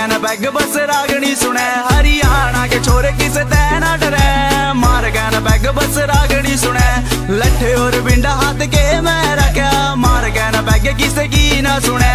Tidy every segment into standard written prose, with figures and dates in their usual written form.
कहना बैग बस रागनी सुने, हरियाणा के छोरे किसे तैना डरे, मार कहना बैग बस रागनी सुने, लट्ठे और बिंडा हाथ के मैं रखा, मार कहना बैग किसे की ना सुने,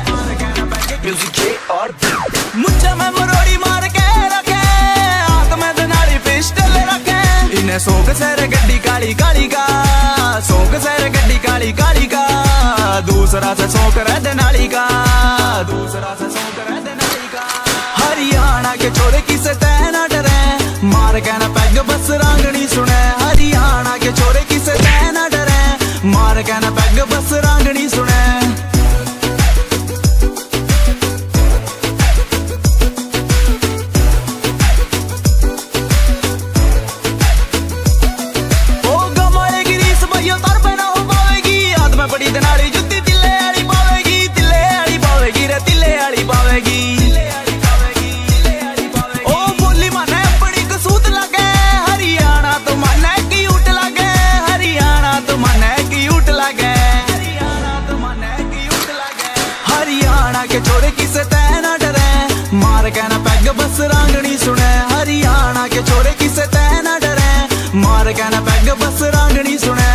मुझे मैं मरोड़ी मार के रखे, हाथ में दनाड़ी पिस्टल रखे, इन्हें सोक सर गड्डी काली काली का, सोक सर गड्डी काली काली का, दूसरा से सोक रह नाली का, दूसरा से सोक रह नाली का। हरियाणा के छोरे किसे तैना डरे, मार कहना पैग बस रांगनी सुने, हरियाणा के छोरे किसे तैना डरे, मार कहना पैग बस रांगनी सुने। बड़ी दनाड़ी जुत्ती तिल्ले आली पावेगी, तिल्ले आली पावेगी रे तिल्ले आली पावेगी, ओ बोली माने बड़ी कसूत लगे, हरियाणा तो माने क्यूट लगे, हरियाणा तो माने क्यूट लगे, हरियाणा तो माने क्यूट लगे। हरियाणा के छोरे किसे तैना डरे, मार कहना पैग बस रांगनी सुने, हरियाणा के छोरे किसे तैना डरे, मार कहना पैग बस रांगनी सुने।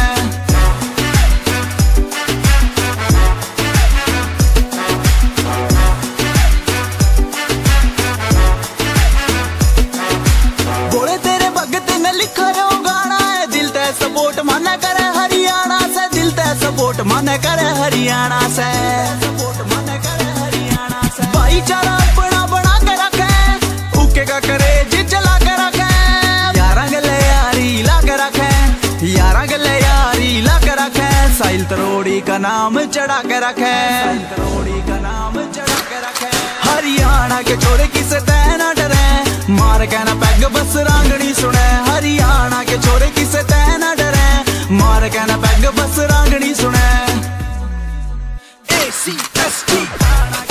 सपोर्ट माने करे हरियाणा से, दिल ते सपोर्ट माने करे हरियाणा से, सपोर्ट माने करे हरियाणा से। भाईचारा अपना बना के रखे, उके का करे जी चला के रखे, यारा गले यारी ला के रखे, यारा गले यारी ला के रखे, साहिल तरोड़ी का नाम चढ़ा के रखे, साहिल तरोड़ी का नाम चढ़ा के रखे। हरियाणा के छोरे किसे तैना डरे, मार कहना पैग बस रांगनी सुने, हरियाणा के छोरे किसे तैना डरे, मार कहना पैग बस रांगनी सुने। ACST